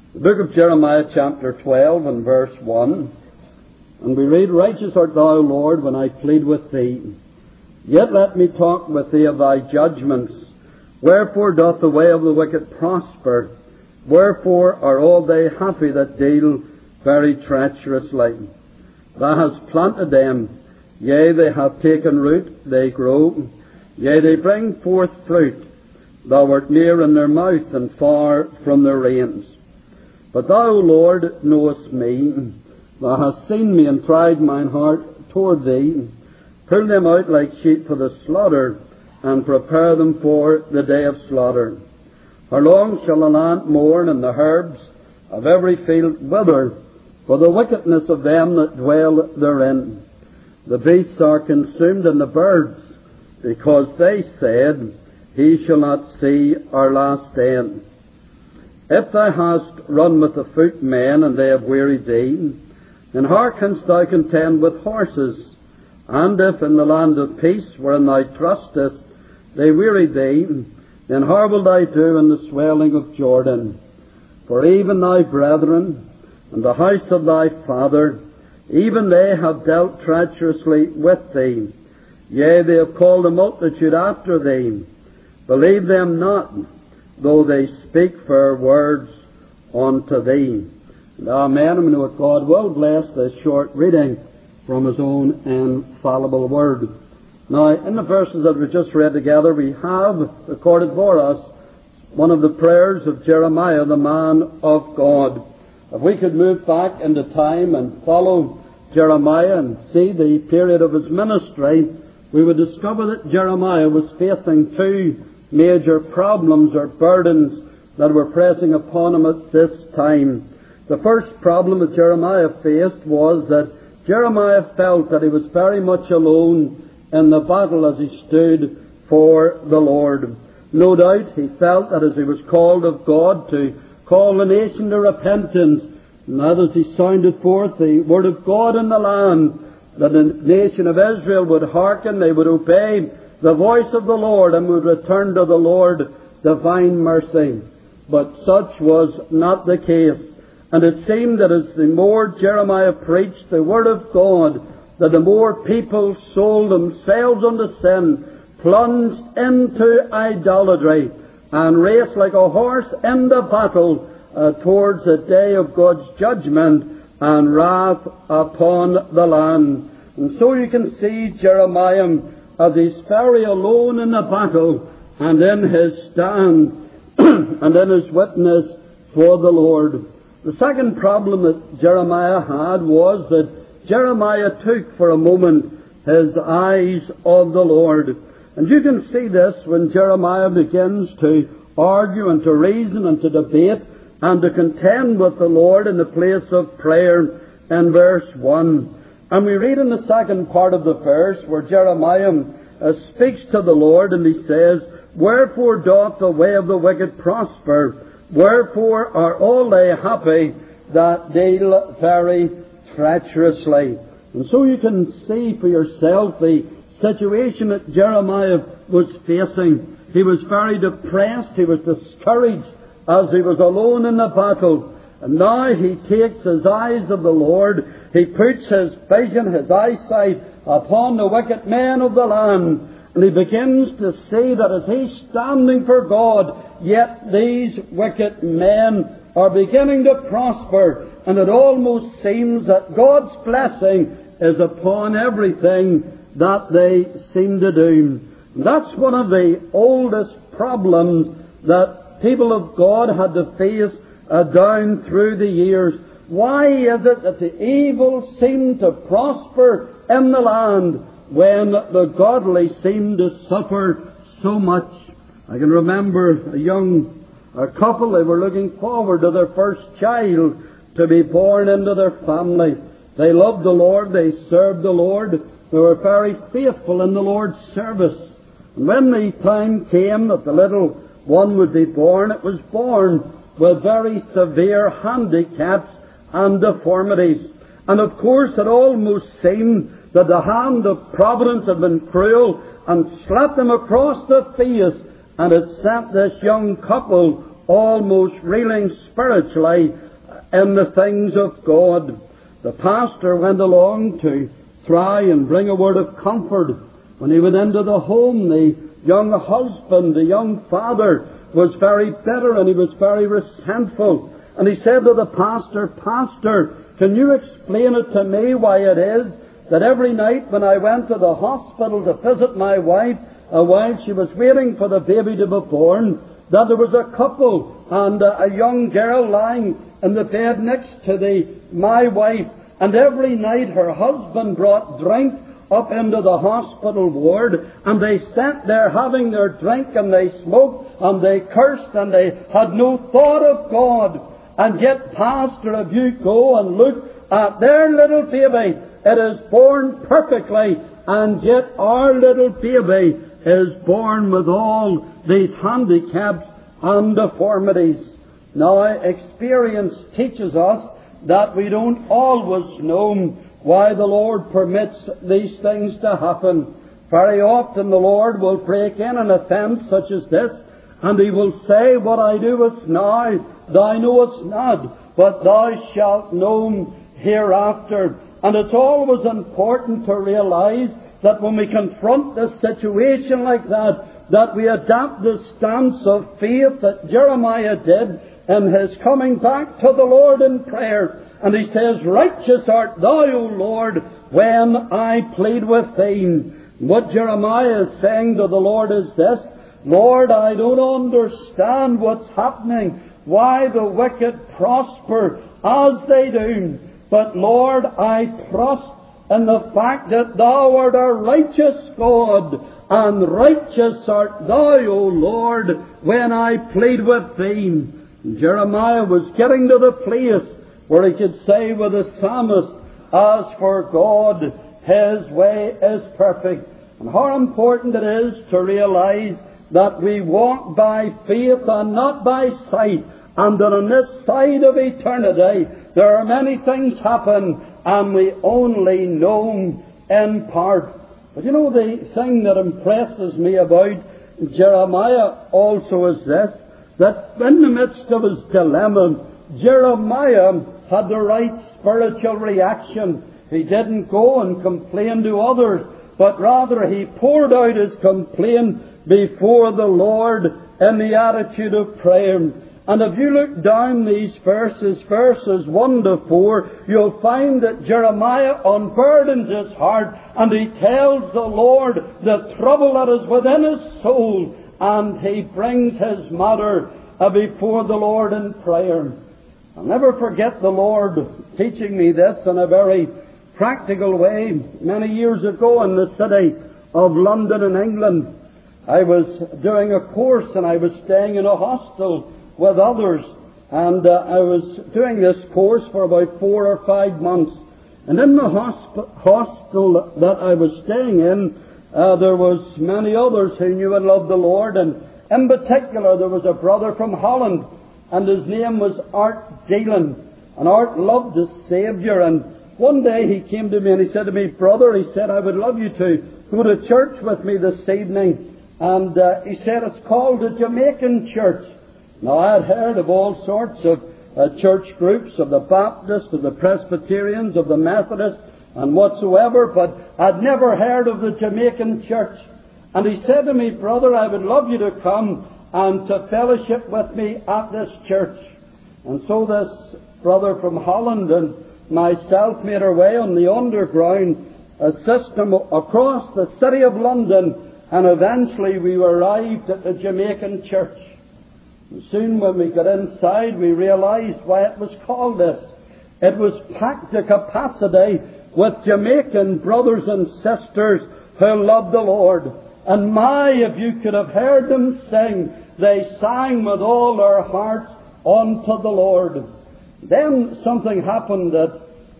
The book of Jeremiah, chapter 12 and verse 1. And we read, Righteous art thou, Lord, when I plead with thee. Yet let me talk with thee of thy judgments. Wherefore doth the way of the wicked prosper? Wherefore are all they happy that deal very treacherously? Thou hast planted them, yea, they have taken root, they grow, yea, they bring forth fruit. Thou art near in their mouth and far from their reins. But thou, Lord, knowest me. Thou hast seen me and tried mine heart toward thee. Pull them out like sheep for the slaughter, and prepare them for the day of slaughter. How long shall the land mourn, and the herbs of every field wither, for the wickedness of them that dwell therein? The beasts are consumed, and the birds, because they said, He shall not see our last end. If thou hast run with the footmen, and they have wearied thee, then how canst thou contend with horses? And if in the land of peace, wherein thou trustest, they weary thee, then how will thou do in the swelling of Jordan? For even thy brethren, and the house of thy father, even they have dealt treacherously with thee. Yea, they have called a multitude after thee. Believe them not, though they speak fair words unto thee. And amen. And we know that God will bless this short reading from His own infallible word. Now, in the verses that we just read together, we have recorded for us one of the prayers of Jeremiah, the man of God. If we could move back into time and follow Jeremiah and see the period of his ministry, we would discover that Jeremiah was facing two major problems or burdens that were pressing upon him at this time. The first problem that Jeremiah faced was that Jeremiah felt that he was very much alone in the battle as he stood for the Lord. No doubt he felt that as he was called of God to call the nation to repentance, and that as he sounded forth the word of God in the land, that the nation of Israel would hearken, they would obey the voice of the Lord, and would return to the Lord divine mercy. But such was not the case. And it seemed that as the more Jeremiah preached the word of God, that the more people sold themselves unto sin, plunged into idolatry, and raced like a horse in the battle towards the day of God's judgment and wrath upon the land. And so you can see Jeremiah as he's very alone in the battle, and in his stand, and in his witness for the Lord. The second problem that Jeremiah had was that Jeremiah took for a moment his eyes of the Lord. And you can see this when Jeremiah begins to argue and to reason and to debate and to contend with the Lord in the place of prayer in verse 1. And we read in the second part of the verse where Jeremiah speaks to the Lord, and he says, Wherefore doth the way of the wicked prosper? Wherefore are all they happy that deal very treacherously? And so you can see for yourself the situation that Jeremiah was facing. He was very depressed. He was discouraged as he was alone in the battle. And now he takes his eyes of the Lord. He puts his vision, his eyesight upon the wicked men of the land. And he begins to see that as he's standing for God, yet these wicked men are beginning to prosper. And it almost seems that God's blessing is upon everything that they seem to do. And that's one of the oldest problems that people of God had to face down through the years. Why is it that the evil seem to prosper in the land when the godly seem to suffer so much? I can remember a young couple, they were looking forward to their first child to be born into their family. They loved the Lord, they served the Lord, they were very faithful in the Lord's service. And when the time came that the little one would be born, it was born with very severe handicaps and deformities. And of course it almost seemed that the hand of providence had been cruel and slapped them across the face, and it sent this young couple almost reeling spiritually in the things of God. The pastor went along to try and bring a word of comfort. When he went into the home, the young husband, the young father, was very bitter and he was very resentful. And he said to the pastor, "Pastor, can you explain it to me why it is that every night when I went to the hospital to visit my wife, while she was waiting for the baby to be born, that there was a couple and a young girl lying in the bed next to my wife, and every night her husband brought drink up into the hospital ward, and they sat there having their drink, and they smoked, and they cursed, and they had no thought of God. And yet, Pastor, if you go and look at their little baby, it is born perfectly, and yet our little baby is born with all these handicaps and deformities." Now, experience teaches us that we don't always know why the Lord permits these things to happen. Very often the Lord will break in an offence such as this, and He will say, "What I do is now, thou knowest not, but thou shalt know hereafter." And it's always important to realize that when we confront a situation like that, that we adopt the stance of faith that Jeremiah did in his coming back to the Lord in prayer. And he says, "Righteous art thou, O Lord, when I plead with thee." What Jeremiah is saying to the Lord is this: "Lord, I don't understand what's happening, why the wicked prosper as they do. But Lord, I trust in the fact that Thou art a righteous God, and righteous art Thou, O Lord, when I plead with Thee." Jeremiah was getting to the place where he could say with the psalmist, "As for God, His way is perfect." And how important it is to realize that we walk by faith and not by sight, and that on this side of eternity there are many things happen and we only know in part. But you know, the thing that impresses me about Jeremiah also is this, that in the midst of his dilemma, Jeremiah had the right spiritual reaction. He didn't go and complain to others, but rather he poured out his complaint before the Lord in the attitude of prayer. And if you look down these verses 1 to 4, you'll find that Jeremiah unburdens his heart and he tells the Lord the trouble that is within his soul, and he brings his matter before the Lord in prayer. I'll never forget the Lord teaching me this in a very practical way. Many years ago in the city of London in England, I was doing a course and I was staying in a hostel with others, and I was doing this course for about 4 or 5 months. And in the hostel that I was staying in, there was many others who knew and loved the Lord, and in particular there was a brother from Holland, and his name was Art Deelan. And Art loved the Saviour, and one day he came to me and he said to me, "Brother," he said, "I would love you to go to church with me this evening." And he said, "It's called the Jamaican Church." Now, I had heard of all sorts of church groups, of the Baptists, of the Presbyterians, of the Methodists, and whatsoever, but I'd never heard of the Jamaican Church. And he said to me, "Brother, I would love you to come and to fellowship with me at this church." And so this brother from Holland and myself made our way on the underground system across the city of London, and eventually we arrived at the Jamaican Church. And soon when we got inside, we realized why it was called this. It was packed to capacity with Jamaican brothers and sisters who loved the Lord. And if you could have heard them sing, they sang with all their hearts unto the Lord. Then something happened that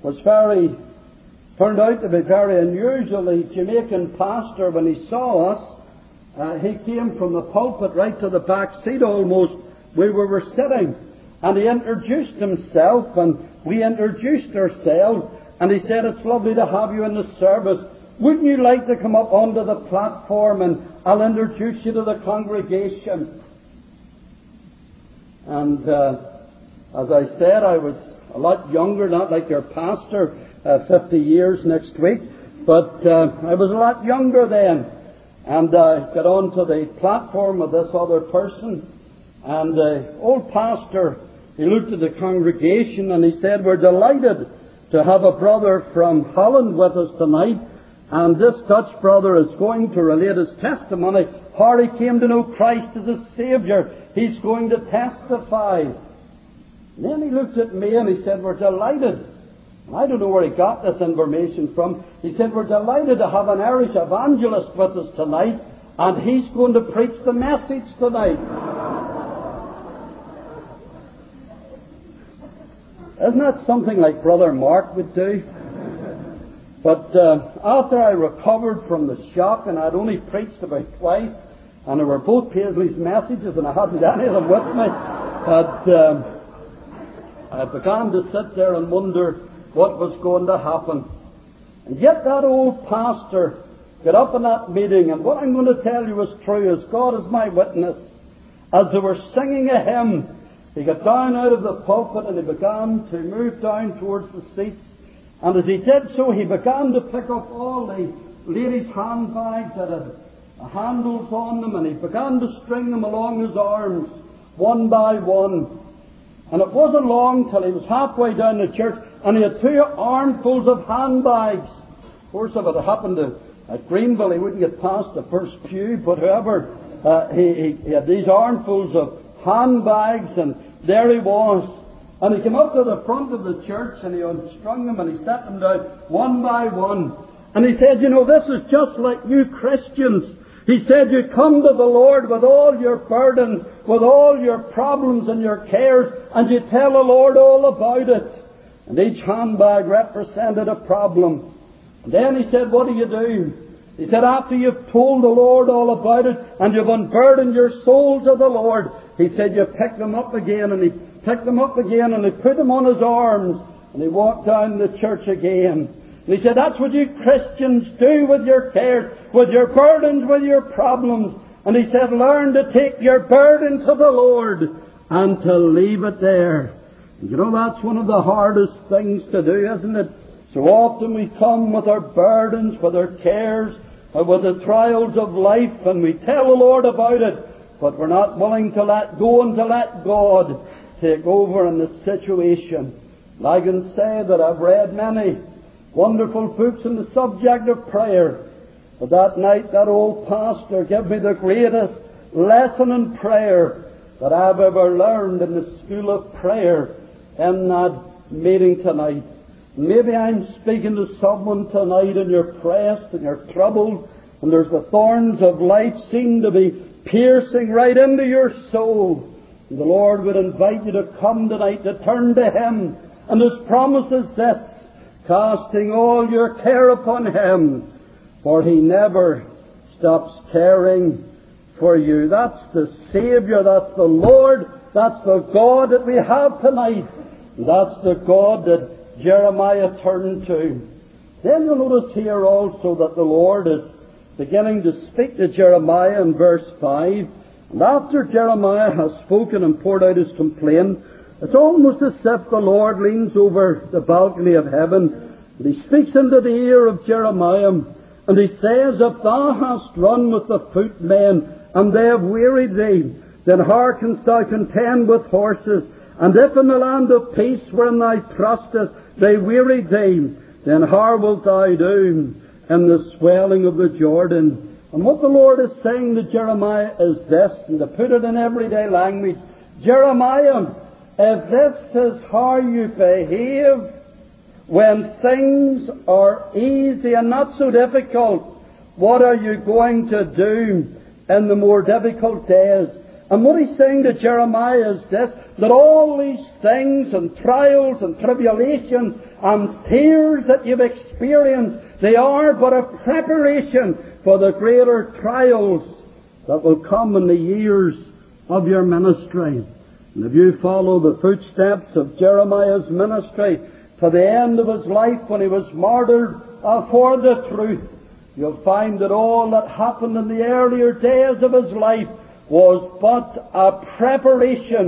turned out to be very unusual. The Jamaican pastor, when he saw us, he came from the pulpit right to the back seat almost where we were sitting. And he introduced himself, and we introduced ourselves. And he said, "It's lovely to have you in the service. Wouldn't you like to come up onto the platform and I'll introduce you to the congregation?" And as I said, I was a lot younger, not like your pastor, 50 years next week, but I was a lot younger then. And I got onto the platform with this other person, and the old pastor, he looked at the congregation and he said, "We're delighted to have a brother from Holland with us tonight, and this Dutch brother is going to relate his testimony, how he came to know Christ as his Saviour. He's going to testify." And then he looked at me and he said, "We're delighted." And I don't know where he got this information from. He said, "We're delighted to have an Irish evangelist with us tonight, and he's going to preach the message tonight." Isn't that something like Brother Mark would do? But after I recovered from the shock, and I'd only preached about twice, and they were both Paisley's messages, and I hadn't any of them with me, but I began to sit there and wonder what was going to happen. And yet that old pastor got up in that meeting, and what I'm going to tell you is true, as God is my witness. As they were singing a hymn, he got down out of the pulpit and he began to move down towards the seats. And as he did so, he began to pick up all the ladies' handbags that had handles on them, and he began to string them along his arms, one by one. And it wasn't long till he was halfway down the church, and he had 2 armfuls of handbags. Of course, if it had happened at Greenville, he wouldn't get past the first pew, but however, he had these armfuls of handbags, and there he was. And he came up to the front of the church, and he unstrung them, and he set them down one by one. And he said, "You know, this is just like you Christians." He said, "You come to the Lord with all your burdens, with all your problems and your cares, and you tell the Lord all about it." And each handbag represented a problem. And then he said, "What do you do?" He said, "After you've told the Lord all about it, and you've unburdened your soul to the Lord," he said, "you pick them up again." And he picked them up again, and he put them on his arms, and he walked down the church again. And he said, "That's what you Christians do with your cares, with your burdens, with your problems." And he said, "Learn to take your burden to the Lord and to leave it there." And you know, that's one of the hardest things to do, isn't it? So often we come with our burdens, with our cares, with the trials of life, and we tell the Lord about it, but we're not willing to let go and to let God take over in the situation. And I can say that I've read many wonderful books on the subject of prayer, but that night that old pastor gave me the greatest lesson in prayer that I've ever learned in the school of prayer in that meeting tonight. Maybe I'm speaking to someone tonight, and you're pressed and you're troubled, and there's the thorns of life seem to be piercing right into your soul. And the Lord would invite you to come tonight, to turn to Him. And His promise is this: casting all your care upon Him, for He never stops caring for you. That's the Saviour, that's the Lord, that's the God that we have tonight. And that's the God that Jeremiah turned to. Then you'll notice here also that the Lord is beginning to speak to Jeremiah in verse 5. And after Jeremiah has spoken and poured out his complaint, it's almost as if the Lord leans over the balcony of heaven, and He speaks into the ear of Jeremiah, and He says, "If thou hast run with the footmen, and they have wearied thee, then how canst thou contend with horses? And if in the land of peace wherein thou trustest they wearied thee, then how wilt thou do in the swelling of the Jordan?" And what the Lord is saying to Jeremiah is this, and to put it in everyday language: Jeremiah, if this is how you behave when things are easy and not so difficult, what are you going to do in the more difficult days? And what He's saying to Jeremiah is this, that all these things and trials and tribulations and tears that you've experienced, they are but a preparation for the greater trials that will come in the years of your ministry. And if you follow the footsteps of Jeremiah's ministry to the end of his life, when he was martyred for the truth, you'll find that all that happened in the earlier days of his life was but a preparation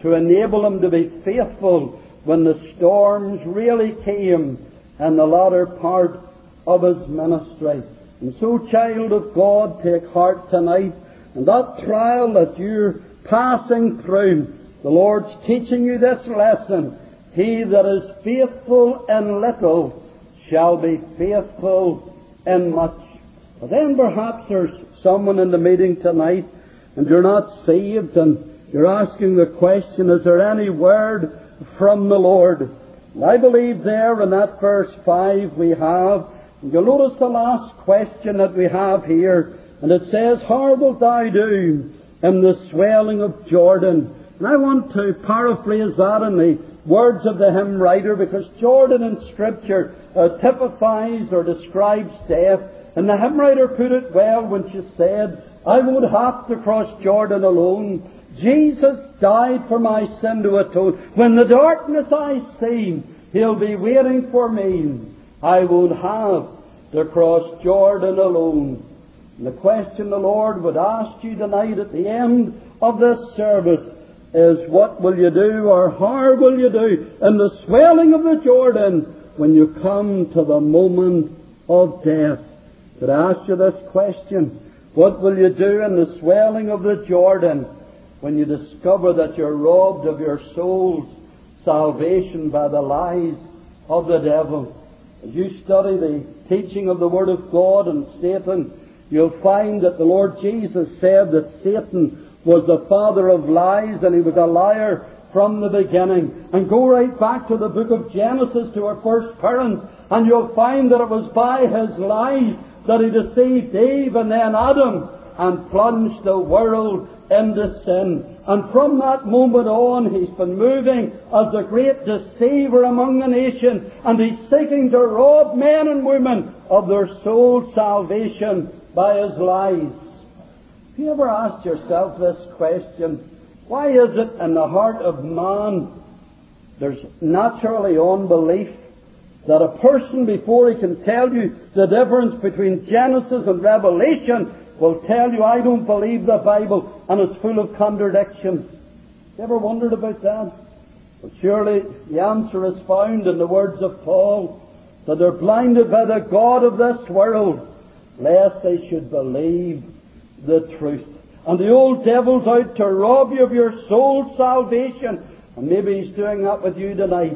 to enable him to be faithful when the storms really came in the latter part of his ministry. And so, child of God, take heart tonight. And that trial that you're passing through, the Lord's teaching you this lesson. He that is faithful in little shall be faithful in much. But then perhaps there's someone in the meeting tonight and you're not saved, and you're asking the question, is there any word from the Lord? And I believe there in that verse 5 we have, and you'll notice the last question that we have here, and it says, how wilt thou do in the swelling of Jordan? And I want to paraphrase that in the words of the hymn writer, because Jordan in Scripture typifies or describes death. And the hymn writer put it well when she said, I won't have to cross Jordan alone. Jesus died for my sin to atone. When the darkness I see, He'll be waiting for me. I won't have to cross Jordan alone. And the question the Lord would ask you tonight at the end of this service is, what will you do, or how will you do in the swelling of the Jordan when you come to the moment of death? Could I ask you this question? What will you do in the swelling of the Jordan when you discover that you're robbed of your soul's salvation by the lies of the devil? As you study the teaching of the Word of God and Satan, you'll find that the Lord Jesus said that Satan was the father of lies, and he was a liar from the beginning. And go right back to the book of Genesis, to our first parents, and you'll find that it was by his lies that he deceived Eve and then Adam and plunged the world into sin. And from that moment on, he's been moving as the great deceiver among the nations, and he's seeking to rob men and women of their soul salvation by his lies. Have you ever asked yourself this question? Why is it in the heart of man there's naturally unbelief, that a person, before he can tell you the difference between Genesis and Revelation, will tell you, I don't believe the Bible and it's full of contradictions? You ever wondered about that? Well, surely the answer is found in the words of Paul, that they're blinded by the God of this world, lest they should believe the truth. And the old devil's out to rob you of your soul's salvation, and maybe he's doing that with you tonight.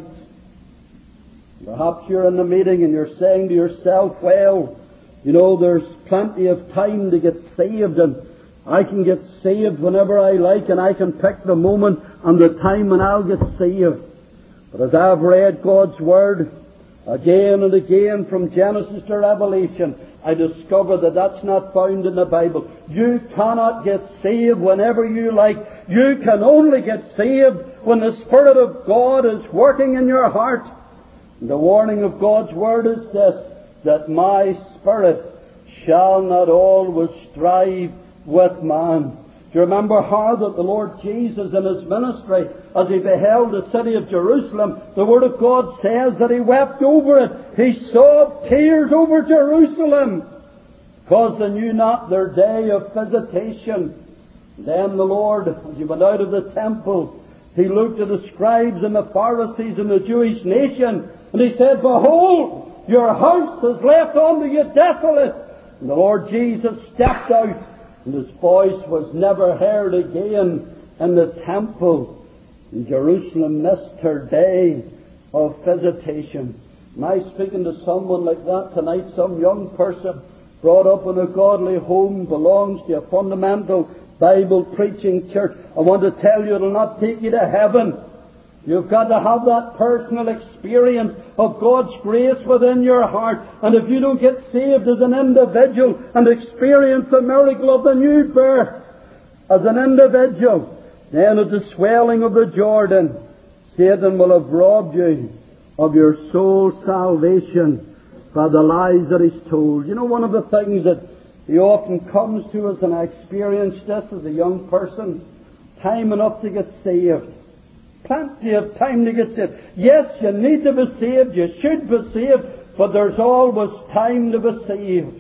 Perhaps you're in the meeting and you're saying to yourself, well, you know, there's plenty of time to get saved, and I can get saved whenever I like, and I can pick the moment and the time when I'll get saved. But as I've read God's Word again and again from Genesis to Revelation, I discover that that's not found in the Bible. You cannot get saved whenever you like. You can only get saved when the Spirit of God is working in your heart. And the warning of God's Word is this, that my spirit shall not always strive with man. Do you remember how that the Lord Jesus in His ministry, as He beheld the city of Jerusalem, the Word of God says that He wept over it. He sobbed tears over Jerusalem, because they knew not their day of visitation. Then the Lord, as He went out of the temple, He looked at the scribes and the Pharisees and the Jewish nation, and He said, behold, your house is left unto you desolate. And the Lord Jesus stepped out, and His voice was never heard again in the temple. And Jerusalem missed her day of visitation. Am I speaking to someone like that tonight? Some young person brought up in a godly home, belongs to a fundamental Bible-preaching church. I want to tell you, it'll not take you to heaven. You've got to have that personal experience of God's grace within your heart. And if you don't get saved as an individual and experience the miracle of the new birth as an individual, then at the swelling of the Jordan, Satan will have robbed you of your soul's salvation by the lies that he's told. You know, one of the things that he often comes to us, and I experienced this as a young person, time enough to get saved. Plenty of time to get saved. Yes, you need to be saved, you should be saved, but there's always time to be saved.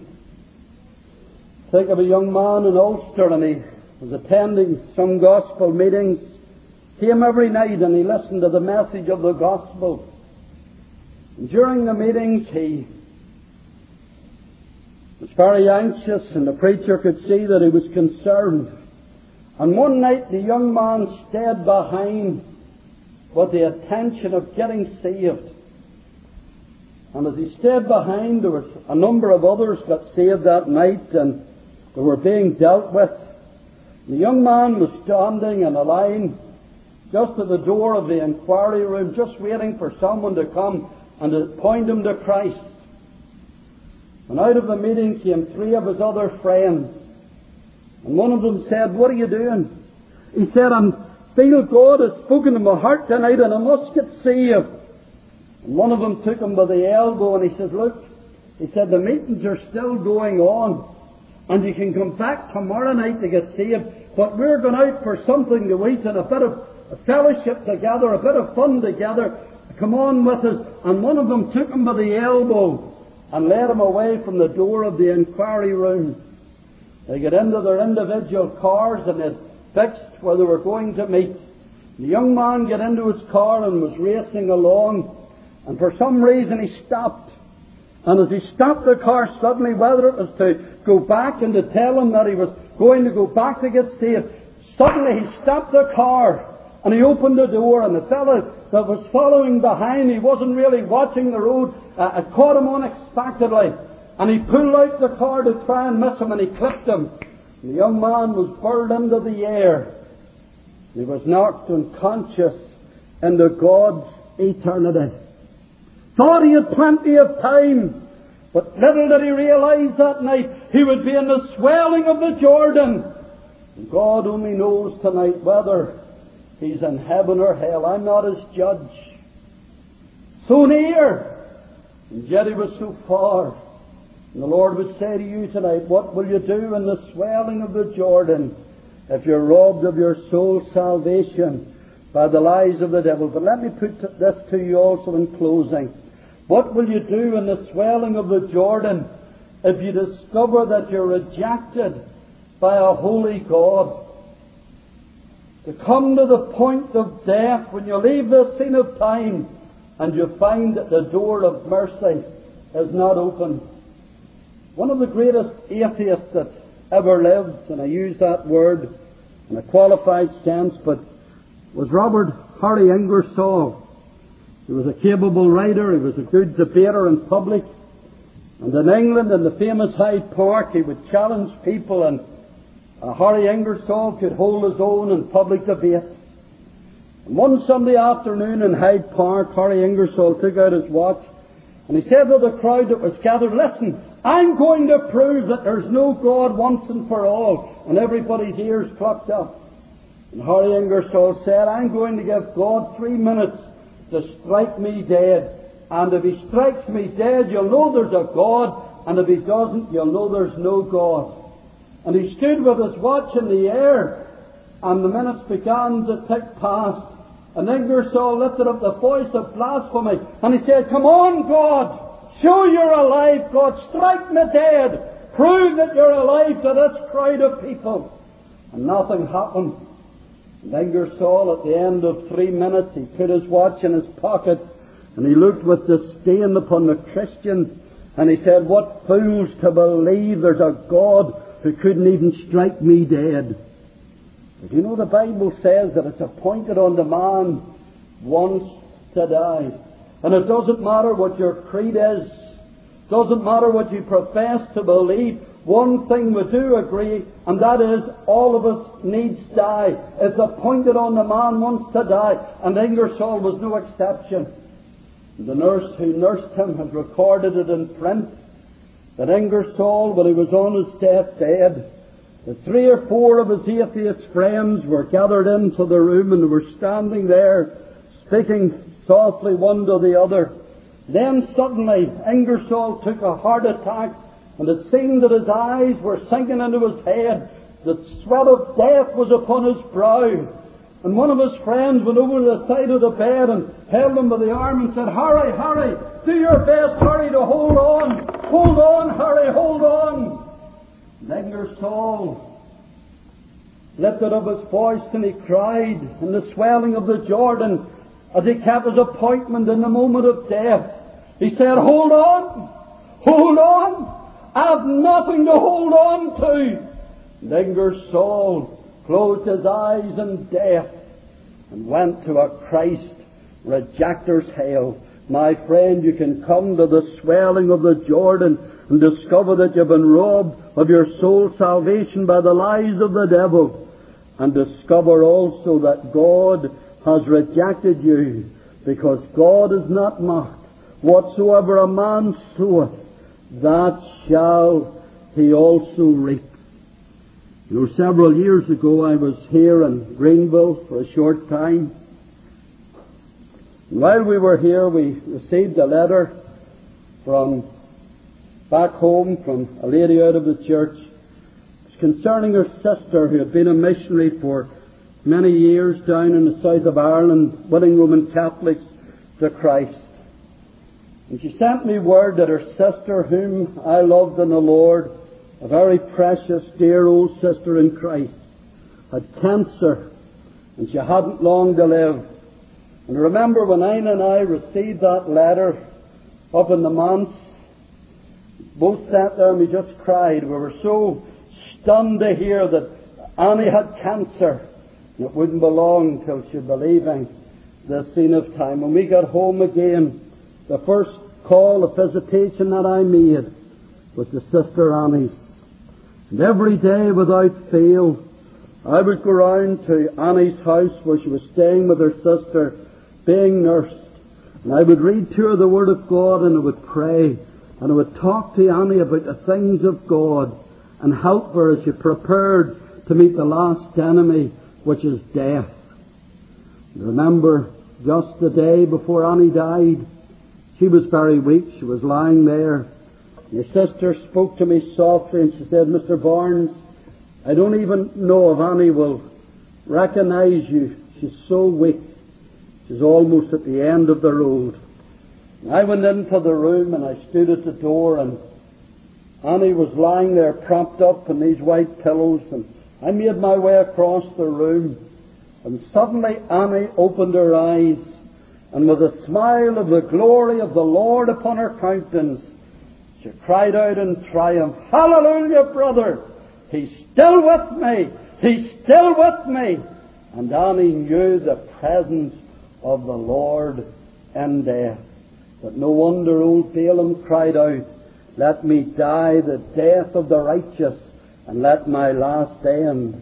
Think of a young man in Ulster, and he was attending some gospel meetings, came every night and he listened to the message of the gospel. And during the meetings he was very anxious, and the preacher could see that he was concerned. And one night the young man stayed behind with the intention of getting saved. And as he stayed behind, there was a number of others got saved that night, and they were being dealt with. The young man was standing in a line just at the door of the inquiry room, just waiting for someone to come and to point him to Christ. And out of the meeting came three of his other friends. And one of them said, "What are you doing?" He said, "I feel God has spoken to my heart tonight and I must get saved." And one of them took him by the elbow and he said, "Look," he said, "the meetings are still going on and you can come back tomorrow night to get saved, but we're going out for something to eat and a bit of fellowship together, a bit of fun together. Come on with us." And one of them took him by the elbow and led him away from the door of the inquiry room. They got into their individual cars and had fixed where they were going to meet. The young man got into his car and was racing along, and for some reason he stopped. And as he stopped the car suddenly, whether it was to go back and to tell him that he was going to go back to get saved, suddenly he stopped the car and he opened the door, and the fellow that was following behind, he wasn't really watching the road, caught him unexpectedly. And he pulled out the car to try and miss him, and he clipped him. And the young man was hurled into the air. He was knocked unconscious into God's eternity. Thought he had plenty of time, but little did he realize that night he would be in the swelling of the Jordan. And God only knows tonight whether he's in heaven or hell. I'm not his judge. So near, and yet he was so far. And the Lord would say to you tonight, what will you do in the swelling of the Jordan if you're robbed of your soul's salvation by the lies of the devil? But let me put this to you also in closing. What will you do in the swelling of the Jordan if you discover that you're rejected by a holy God? To come to the point of death when you leave the scene of time and you find that the door of mercy is not open. One of the greatest atheists that ever lived, and I use that word in a qualified sense, but was Robert Harry Ingersoll. He was a capable writer, he was a good debater in public, and in England, in the famous Hyde Park, he would challenge people, and Harry Ingersoll could hold his own in public debate. And one Sunday afternoon in Hyde Park, Harry Ingersoll took out his watch, and he said to the crowd that was gathered, "Listen, I'm going to prove that there's no God once and for all." And everybody's ears plucked up. And Harry Ingersoll said, "I'm going to give God 3 minutes to strike me dead. And if he strikes me dead, you'll know there's a God. And if he doesn't, you'll know there's no God." And he stood with his watch in the air, and the minutes began to tick past. And Ingersoll lifted up the voice of blasphemy, and he said, "Come on, God! Show you're alive, God! Strike me dead! Prove that you're alive to this crowd of people!" And nothing happened. And Ingersoll, at the end of 3 minutes, he put his watch in his pocket, and he looked with disdain upon the Christians, and he said, "What fools to believe there's a God who couldn't even strike me dead." But you know, the Bible says that it's appointed unto man once to die. And it doesn't matter what your creed is, doesn't matter what you profess to believe, one thing we do agree, and that is all of us needs die. It's appointed unto man once to die, and Ingersoll was no exception. The nurse who nursed him has recorded it in print that Ingersoll, when he was on his deathbed, the 3 or 4 of his atheist friends were gathered into the room, and they were standing there speaking softly one to the other. Then suddenly Ingersoll took a heart attack, and it seemed that his eyes were sinking into his head. The sweat of death was upon his brow. And one of his friends went over to the side of the bed and held him by the arm and said, "Harry, Harry, do your best, Harry, to hold on. Hold on, Harry, hold on." And Ingersoll lifted up his voice and he cried in the swelling of the Jordan as he kept his appointment in the moment of death. He said, hold on! Hold on! I have nothing to hold on to! And Edgar Saul closed his eyes in death and went to a Christ rejecter's hell. My friend, you can come to the swelling of the Jordan and discover that you've been robbed of your soul's salvation by the lies of the devil, and discover also that God has rejected you, because God is not mocked. Whatsoever a man soweth, that shall he also reap. You know, several years ago I was here in Greenville for a short time. And while we were here, we received a letter from back home from a lady out of the church. It's concerning her sister who had been a missionary for many years down in the south of Ireland, winning Roman Catholics to Christ. And she sent me word that her sister, whom I loved in the Lord, a very precious, dear old sister in Christ, had cancer, and she hadn't long to live. And I remember when Anne and I received that letter up in the manse, both sat there and we just cried. We were so stunned to hear that Annie had cancer, and it wouldn't be long till she'd be leaving the scene of time. When we got home again, the first call of visitation that I made was to Sister Annie's. And every day without fail, I would go round to Annie's house where she was staying with her sister, being nursed. And I would read to her the Word of God, and I would pray, and I would talk to Annie about the things of God and help her as she prepared to meet the last enemy, which is death. And remember, just the day before Annie died, she was very weak. She was lying there. Your sister spoke to me softly and she said, Mr. Barnes, I don't even know if Annie will recognize you. She's so weak. She's almost at the end of the road. And I went into the room and I stood at the door, and Annie was lying there propped up in these white pillows, and I made my way across the room, and suddenly Annie opened her eyes, and with a smile of the glory of the Lord upon her countenance, she cried out in triumph, Hallelujah, brother! He's still with me! He's still with me! And Annie knew the presence of the Lord in death. But no wonder old Balaam cried out, Let me die the death of the righteous, and let my last end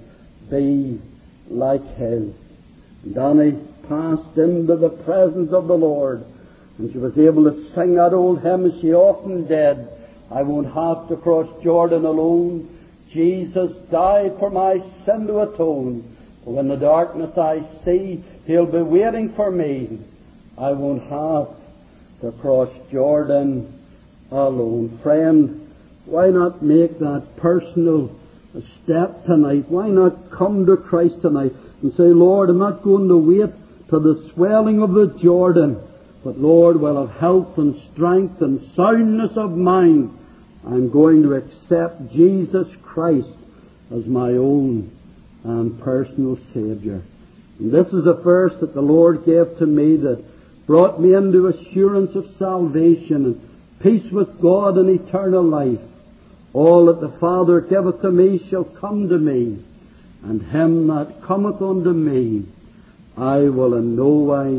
be like his. And Annie passed into the presence of the Lord, and she was able to sing that old hymn as she often did. I won't have to cross Jordan alone. Jesus died for my sin to atone. For when the darkness I see, He'll be waiting for me. I won't have to cross Jordan alone. Friend, why not make that personal step tonight? Why not come to Christ tonight and say, Lord, I'm not going to wait to the swelling of the Jordan, but Lord, will have health and strength and soundness of mind, I'm going to accept Jesus Christ as my own and personal Savior. And this is a verse that the Lord gave to me that brought me into assurance of salvation and peace with God and eternal life. All that the Father giveth to me shall come to me, and him that cometh unto me I will in no wise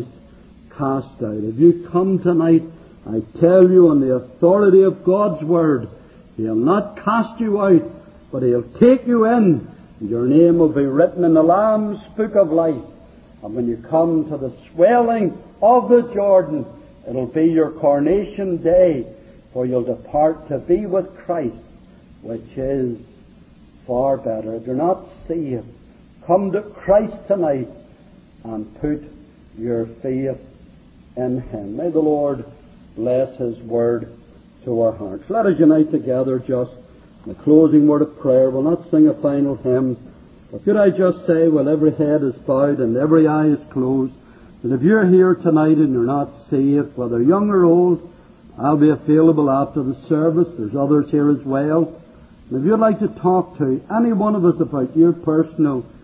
cast out. If you come tonight, I tell you on the authority of God's Word, He'll not cast you out, but He'll take you in, and your name will be written in the Lamb's Book of Life. And when you come to the swelling of the Jordan, it'll be your coronation day, for you'll depart to be with Christ, which is far better. If you're not saved, come to Christ tonight and put your faith in Him. May the Lord bless His Word to our hearts. Let us unite together just in the closing word of prayer. We'll not sing a final hymn, but could I just say, while every head is bowed and every eye is closed, that if you're here tonight and you're not saved, whether young or old, I'll be available after the service. There's others here as well. And if you'd like to talk to any one of us about your personal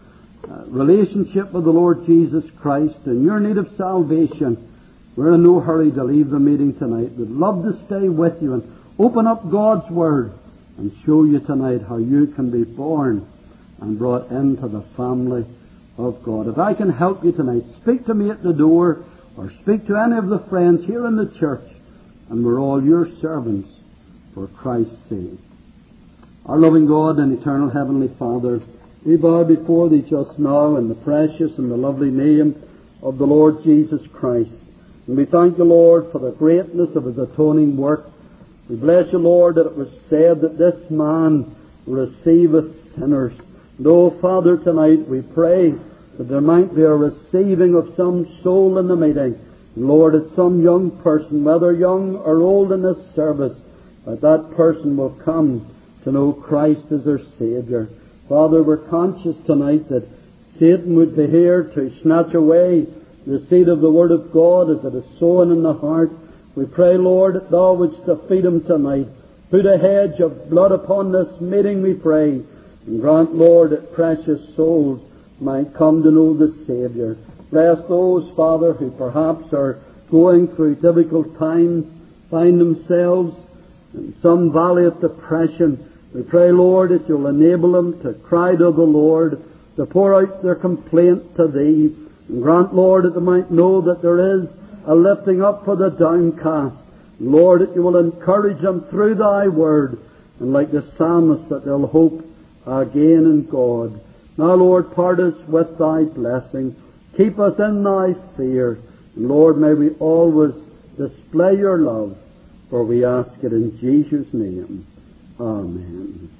relationship with the Lord Jesus Christ and your need of salvation, we're in no hurry to leave the meeting tonight. We'd love to stay with you and open up God's Word and show you tonight how you can be born and brought into the family of God. If I can help you tonight, speak to me at the door or speak to any of the friends here in the church, and we're all your servants for Christ's sake. Our loving God and eternal Heavenly Father, we bow before Thee just now in the precious and the lovely name of the Lord Jesus Christ. And we thank You, Lord, for the greatness of His atoning work. We bless You, Lord, that it was said that this man receiveth sinners. And, oh, Father, tonight we pray that there might be a receiving of some soul in the meeting. And, Lord, that some young person, whether young or old in this service, that person will come to know Christ as their Saviour. Father, we're conscious tonight that Satan would be here to snatch away the seed of the Word of God as it is sown in the heart. We pray, Lord, that Thou wouldst defeat him tonight. Put a hedge of blood upon this meeting, we pray. And grant, Lord, that precious souls might come to know the Saviour. Bless those, Father, who perhaps are going through difficult times, find themselves in some valley of depression. We pray, Lord, that You'll enable them to cry to the Lord, to pour out their complaint to Thee. And grant, Lord, that they might know that there is a lifting up for the downcast. Lord, that You will encourage them through Thy Word, and like the psalmist, that they'll hope again in God. Now, Lord, part us with Thy blessing. Keep us in Thy fear. And Lord, may we always display Your love, for we ask it in Jesus' name. Amen.